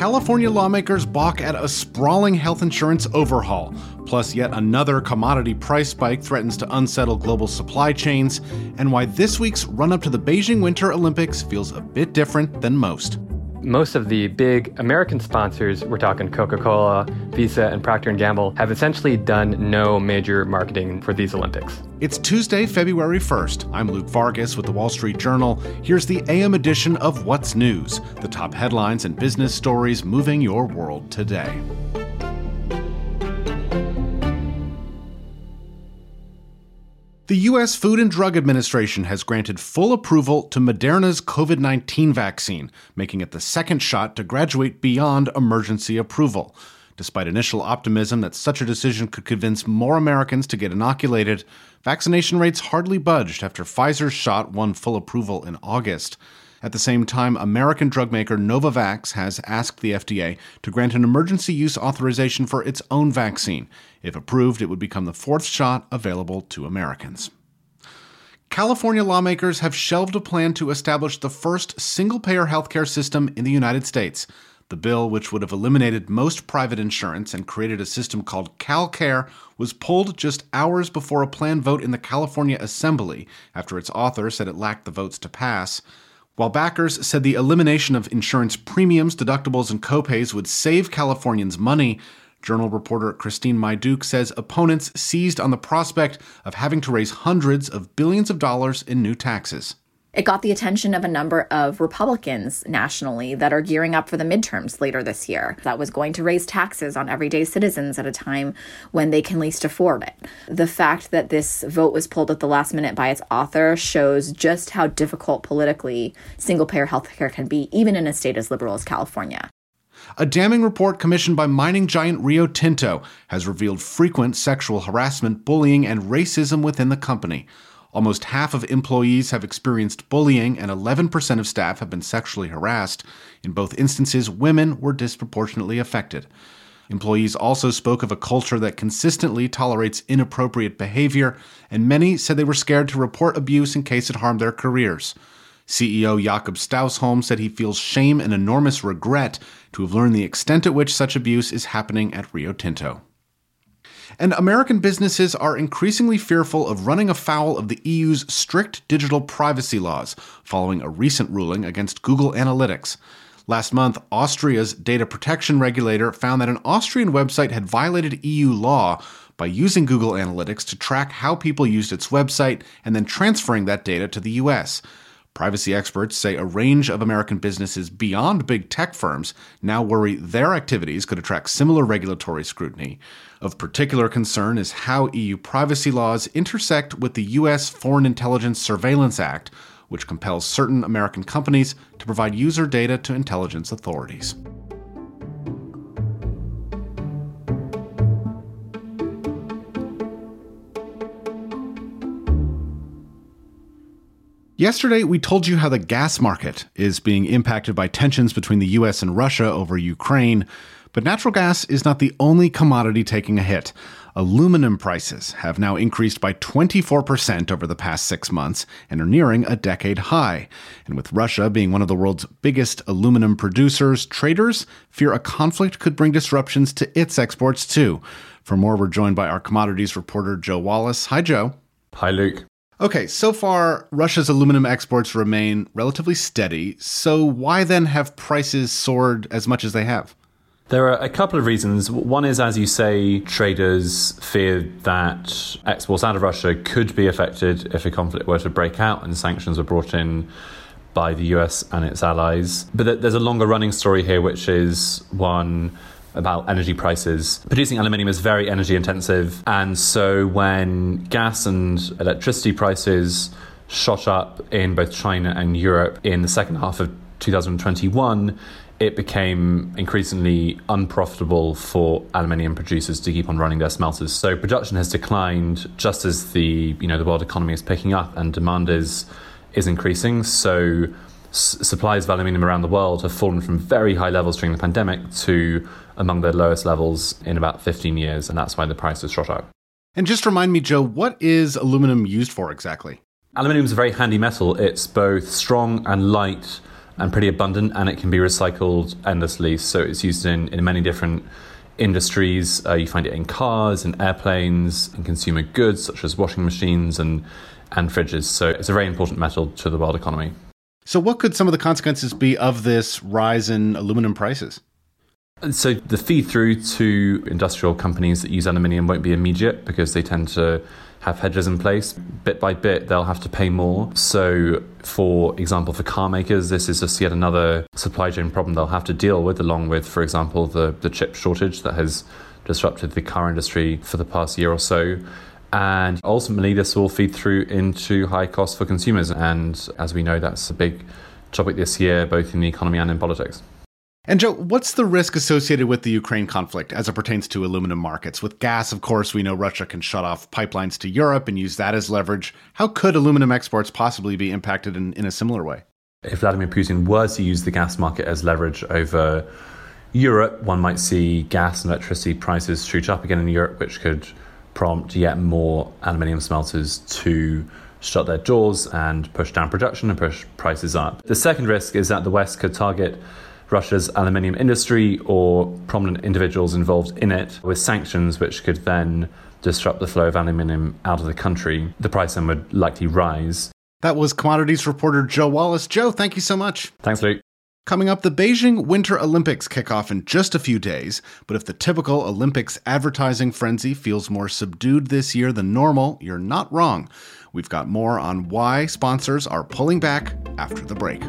California lawmakers balk at a sprawling health insurance overhaul, plus yet another commodity price spike threatens to unsettle global supply chains, and why this week's run-up to the Beijing Winter Olympics feels a bit different than most. Most of the big American sponsors, we're talking Coca-Cola, Visa, and Procter & Gamble, have essentially done no major marketing for these Olympics. It's Tuesday, February 1st. I'm Luke Vargas with The Wall Street Journal. Here's the AM edition of What's News, the top headlines and business stories moving your world today. The U.S. Food and Drug Administration has granted full approval to Moderna's COVID-19 vaccine, making it the second shot to graduate beyond emergency approval. Despite initial optimism that such a decision could convince more Americans to get inoculated, vaccination rates hardly budged after Pfizer's shot won full approval in August. At the same time, American drug maker Novavax has asked the FDA to grant an emergency use authorization for its own vaccine. If approved, it would become the fourth shot available to Americans. California lawmakers have shelved a plan to establish the first single-payer healthcare system in the United States. The bill, which would have eliminated most private insurance and created a system called CalCare, was pulled just hours before a planned vote in the California Assembly after its author said it lacked the votes to pass. While backers said the elimination of insurance premiums, deductibles, and copays would save Californians money, Journal reporter Christine Maiduc says opponents seized on the prospect of having to raise hundreds of billions of dollars in new taxes. It got the attention of a number of Republicans nationally that are gearing up for the midterms later this year. That was going to raise taxes on everyday citizens at a time when they can least afford it. The fact that this vote was pulled at the last minute by its author shows just how difficult politically single-payer healthcare can be, even in a state as liberal as California. A damning report commissioned by mining giant Rio Tinto has revealed frequent sexual harassment, bullying, and racism within the company. Almost half of employees have experienced bullying, and 11% of staff have been sexually harassed. In both instances, women were disproportionately affected. Employees also spoke of a culture that consistently tolerates inappropriate behavior, and many said they were scared to report abuse in case it harmed their careers. CEO Jakob Stausholm said he feels shame and enormous regret to have learned the extent at which such abuse is happening at Rio Tinto. And American businesses are increasingly fearful of running afoul of the EU's strict digital privacy laws, following a recent ruling against Google Analytics. Last month, Austria's data protection regulator found that an Austrian website had violated EU law by using Google Analytics to track how people used its website and then transferring that data to the US. Privacy experts say a range of American businesses beyond big tech firms now worry their activities could attract similar regulatory scrutiny. Of particular concern is how EU privacy laws intersect with the U.S. Foreign Intelligence Surveillance Act, which compels certain American companies to provide user data to intelligence authorities. Yesterday, we told you how the gas market is being impacted by tensions between the U.S. and Russia over Ukraine, but natural gas is not the only commodity taking a hit. Aluminum prices have now increased by 24% over the past 6 months and are nearing a decade high. And with Russia being one of the world's biggest aluminum producers, traders fear a conflict could bring disruptions to its exports too. For more, we're joined by our commodities reporter, Joe Wallace. Hi, Joe. Hi, Luke. Okay, so far, Russia's aluminum exports remain relatively steady. So why then have prices soared as much as they have? There are a couple of reasons. One is, as you say, traders fear that exports out of Russia could be affected if a conflict were to break out and sanctions were brought in by the US and its allies. But there's a longer running story here, which is one about energy prices. Producing aluminium is very energy intensive. And so when gas and electricity prices shot up in both China and Europe in the second half of 2021, it became increasingly unprofitable for aluminium producers to keep on running their smelters. So production has declined just as the world economy is picking up and demand is increasing. So supplies of aluminium around the world have fallen from very high levels during the pandemic to among the lowest levels in about 15 years, and that's why the price has shot up. And just remind me, Joe, what is aluminum used for exactly? Aluminium is a very handy metal. It's both strong and light and pretty abundant, and it can be recycled endlessly. So it's used in many different industries. You find it in cars and airplanes, in consumer goods such as washing machines and fridges. So it's a very important metal to the world economy. So what could some of the consequences be of this rise in aluminum prices? So the feed through to industrial companies that use aluminium won't be immediate because they tend to have hedges in place. Bit by bit, they'll have to pay more. So, for example, for car makers, this is just yet another supply chain problem they'll have to deal with, along with, for example, the chip shortage that has disrupted the car industry for the past year or so. And ultimately, this will feed through into high costs for consumers. And as we know, that's a big topic this year, both in the economy and in politics. And Joe, what's the risk associated with the Ukraine conflict as it pertains to aluminum markets? With gas, of course, we know Russia can shut off pipelines to Europe and use that as leverage. How could aluminum exports possibly be impacted in a similar way? If Vladimir Putin were to use the gas market as leverage over Europe, one might see gas and electricity prices shoot up again in Europe, which could prompt yet more aluminium smelters to shut their doors and push down production and push prices up. The second risk is that the West could target Russia's aluminium industry or prominent individuals involved in it with sanctions, which could then disrupt the flow of aluminium out of the country. The price then would likely rise. That was commodities reporter Joe Wallace. Joe, thank you so much. Thanks, Luke. Coming up, the Beijing Winter Olympics kick off in just a few days. But if the typical Olympics advertising frenzy feels more subdued this year than normal, you're not wrong. We've got more on why sponsors are pulling back after the break.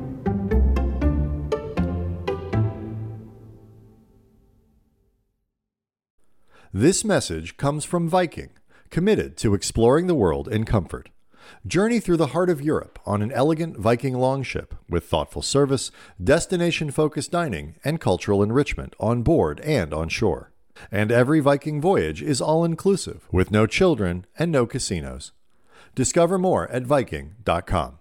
This message comes from Viking, committed to exploring the world in comfort. Journey through the heart of Europe on an elegant Viking longship with thoughtful service, destination-focused dining, and cultural enrichment on board and on shore. And every Viking voyage is all-inclusive, with no children and no casinos. Discover more at Viking.com.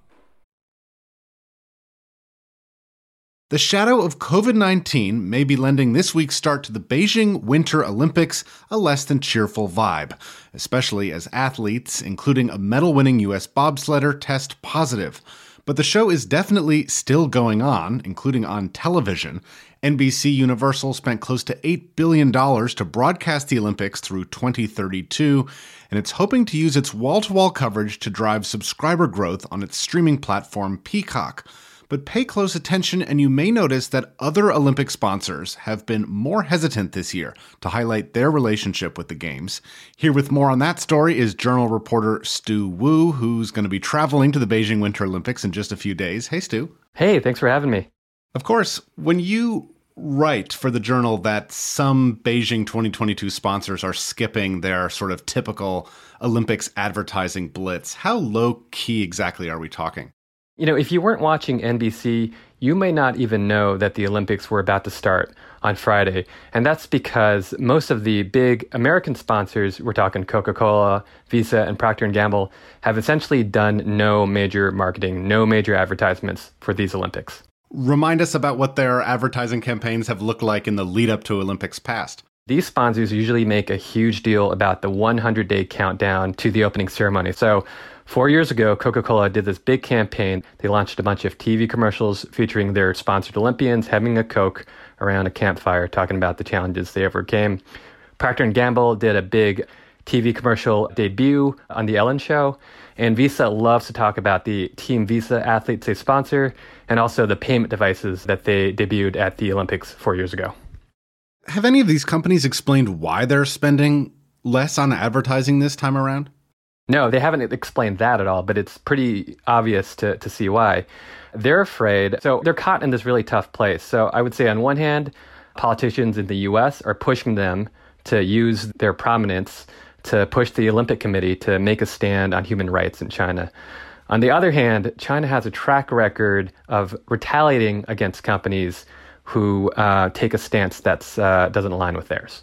The shadow of COVID-19 may be lending this week's start to the Beijing Winter Olympics a less than cheerful vibe, especially as athletes, including a medal-winning U.S. bobsledder, test positive. But the show is definitely still going on, including on television. NBC Universal spent close to $8 billion to broadcast the Olympics through 2032, and it's hoping to use its wall-to-wall coverage to drive subscriber growth on its streaming platform Peacock. But pay close attention and you may notice that other Olympic sponsors have been more hesitant this year to highlight their relationship with the Games. Here with more on that story is Journal reporter Stu Wu, who's going to be traveling to the Beijing Winter Olympics in just a few days. Hey, Stu. Hey, thanks for having me. Of course, when you write for the Journal that some Beijing 2022 sponsors are skipping their sort of typical Olympics advertising blitz, how low-key exactly are we talking? You know, if you weren't watching NBC, you may not even know that the Olympics were about to start on Friday. And that's because most of the big American sponsors, we're talking Coca-Cola, Visa, and Procter & Gamble, have essentially done no major marketing, no major advertisements for these Olympics. Remind us about what their advertising campaigns have looked like in the lead up to Olympics past. These sponsors usually make a huge deal about the 100-day countdown to the opening ceremony. So 4 years ago, Coca-Cola did this big campaign. They launched a bunch of TV commercials featuring their sponsored Olympians having a Coke around a campfire, talking about the challenges they overcame. Procter & Gamble did a big TV commercial debut on The Ellen Show. And Visa loves to talk about the Team Visa athletes they sponsor and also the payment devices that they debuted at the Olympics 4 years ago. Have any of these companies explained why they're spending less on advertising this time around? No, they haven't explained that at all, but it's pretty obvious to see why. They're afraid. So they're caught in this really tough place. So I would say on one hand, politicians in the U.S. are pushing them to use their prominence to push the Olympic Committee to make a stand on human rights in China. On the other hand, China has a track record of retaliating against companies who take a stance that doesn't align with theirs.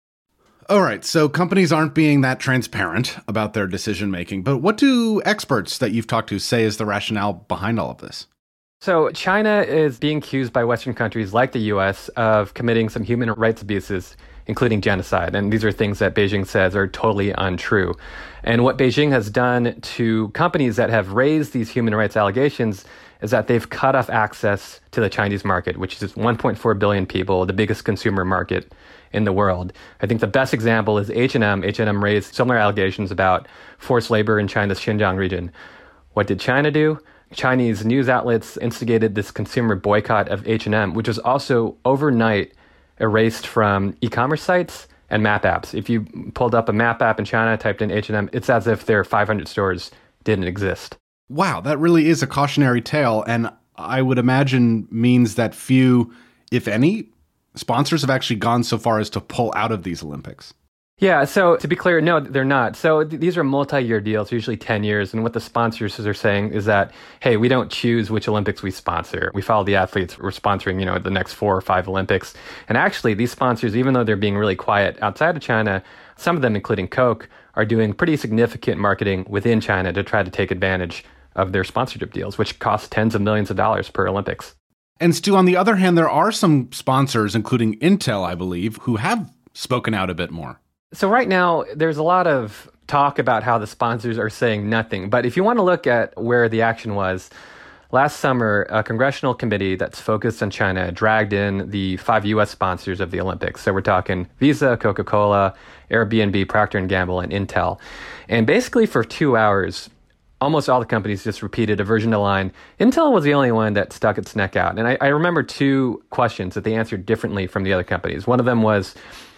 All right, so companies aren't being that transparent about their decision-making, but what do experts that you've talked to say is the rationale behind all of this? So China is being accused by Western countries like the U.S. of committing some human rights abuses, including genocide. And these are things that Beijing says are totally untrue. And what Beijing has done to companies that have raised these human rights allegations is that they've cut off access to the Chinese market, which is 1.4 billion people, the biggest consumer market in the world. I think the best example is H&M. H&M raised similar allegations about forced labor in China's Xinjiang region. What did China do? Chinese news outlets instigated this consumer boycott of H&M, which was also overnight erased from e-commerce sites and map apps. If you pulled up a map app in China, typed in H&M, it's as if their 500 stores didn't exist. Wow, that really is a cautionary tale, and I would imagine means that few, if any, sponsors have actually gone so far as to pull out of these Olympics. Yeah, so to be clear, no, they're not. So these are multi-year deals, usually 10 years. And what the sponsors are saying is that, hey, we don't choose which Olympics we sponsor. We follow the athletes. We're sponsoring, the next 4 or 5 Olympics. And actually, these sponsors, even though they're being really quiet outside of China, some of them, including Coke, are doing pretty significant marketing within China to try to take advantage of their sponsorship deals, which cost tens of millions of dollars per Olympics. And Stu, on the other hand, there are some sponsors, including Intel, I believe, who have spoken out a bit more. So right now, there's a lot of talk about how the sponsors are saying nothing. But if you want to look at where the action was, last summer, a congressional committee that's focused on China dragged in the 5 U.S. sponsors of the Olympics. So we're talking Visa, Coca-Cola, Airbnb, Procter & Gamble, and Intel. And basically for 2 hours, almost all the companies just repeated a version of the line. Intel was the only one that stuck its neck out. And I remember 2 questions that they answered differently from the other companies. One of them was,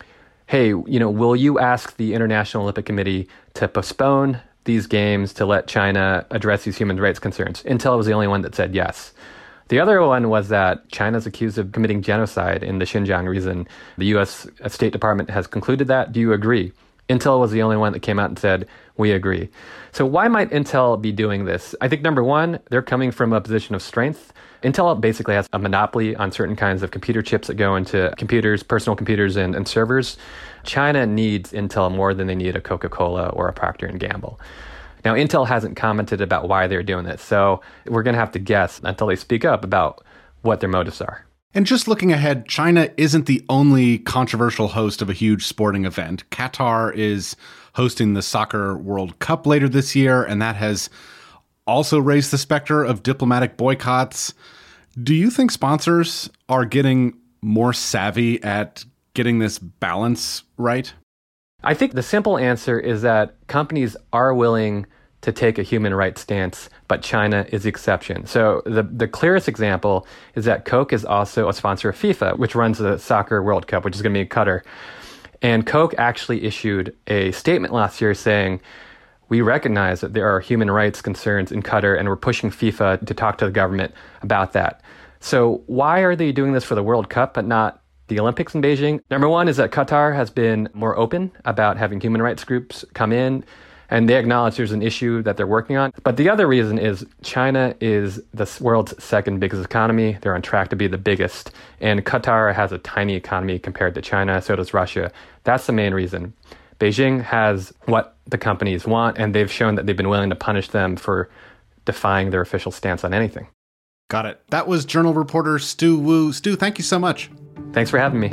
hey, will you ask the International Olympic Committee to postpone these games to let China address these human rights concerns? Intel was the only one that said yes. The other one was that China's accused of committing genocide in the Xinjiang region. The U.S. State Department has concluded that. Do you agree? Intel was the only one that came out and said, we agree. So why might Intel be doing this? I think, number one, they're coming from a position of strength. Intel basically has a monopoly on certain kinds of computer chips that go into computers, personal computers, and servers. China needs Intel more than they need a Coca-Cola or a Procter & Gamble. Now, Intel hasn't commented about why they're doing this, so we're going to have to guess until they speak up about what their motives are. And just looking ahead, China isn't the only controversial host of a huge sporting event. Qatar is hosting the Soccer World Cup later this year, and that has also raised the specter of diplomatic boycotts. Do you think sponsors are getting more savvy at getting this balance right? I think the simple answer is that companies are willing to take a human rights stance, but China is the exception. So the clearest example is that Coke is also a sponsor of FIFA, which runs the Soccer World Cup, which is going to be in Qatar. And Coke actually issued a statement last year saying, we recognize that there are human rights concerns in Qatar, and we're pushing FIFA to talk to the government about that. So why are they doing this for the World Cup, but not the Olympics in Beijing? Number one is that Qatar has been more open about having human rights groups come in, and they acknowledge there's an issue that they're working on. But the other reason is China is the world's second biggest economy. They're on track to be the biggest. And Qatar has a tiny economy compared to China, so does Russia. That's the main reason. Beijing has what the companies want, and they've shown that they've been willing to punish them for defying their official stance on anything. Got it. That was journal reporter Stu Wu. Stu, thank you so much. Thanks for having me.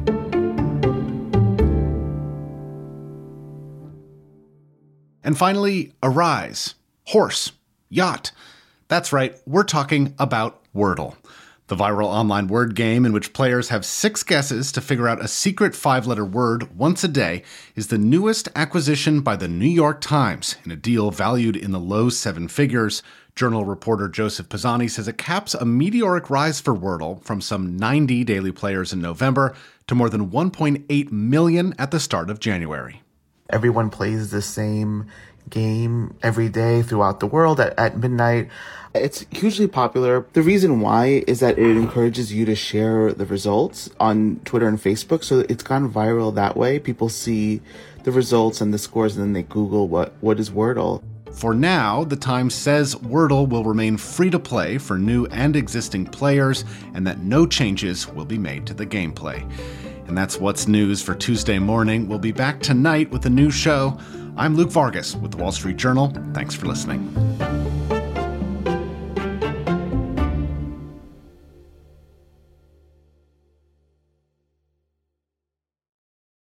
And finally, Arise, horse, yacht. That's right, we're talking about Wordle, the viral online word game in which players have 6 guesses to figure out a secret 5-letter word once a day, is the newest acquisition by the New York Times in a deal valued in the low 7 figures. Journal reporter Joseph Pisani says it caps a meteoric rise for Wordle from some 90 daily players in November to more than 1.8 million at the start of January. Everyone plays the same game every day throughout the world at midnight. It's hugely popular. The reason why is that it encourages you to share the results on Twitter and Facebook. So it's gone viral that way. People see the results and the scores, and then they Google what is Wordle. For now, the Times says Wordle will remain free to play for new and existing players, and that no changes will be made to the gameplay. And that's what's news for Tuesday morning. We'll be back tonight with a new show. I'm Luke Vargas with The Wall Street Journal. Thanks for listening.